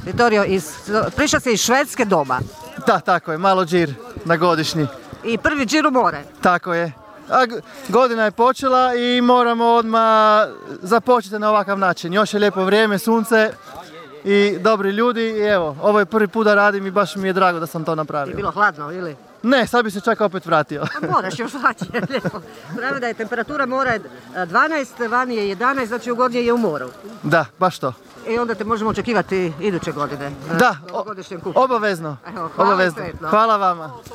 Vittorio, prišao si iz Švedske doma. Da, tako je, malo džir na godišnji. I prvi džir u more. Tako je. Godina je počela i moramo odmah započeti na ovakav način. Još je lijepo vrijeme, sunce i dobri ljudi i evo, ovo je prvi put da radim i baš mi je drago da sam to napravio. Je bilo hladno ili? Ne, sad bi se čak opet vratio. A moraš još vratiti, lijepo. Pravi da je temperatura mora 12, vani je 11, znači ugodnije je u moru. Da, baš to. I onda te možemo očekivati iduće godine. Da, obavezno. Evo, hvala, Hvala vama.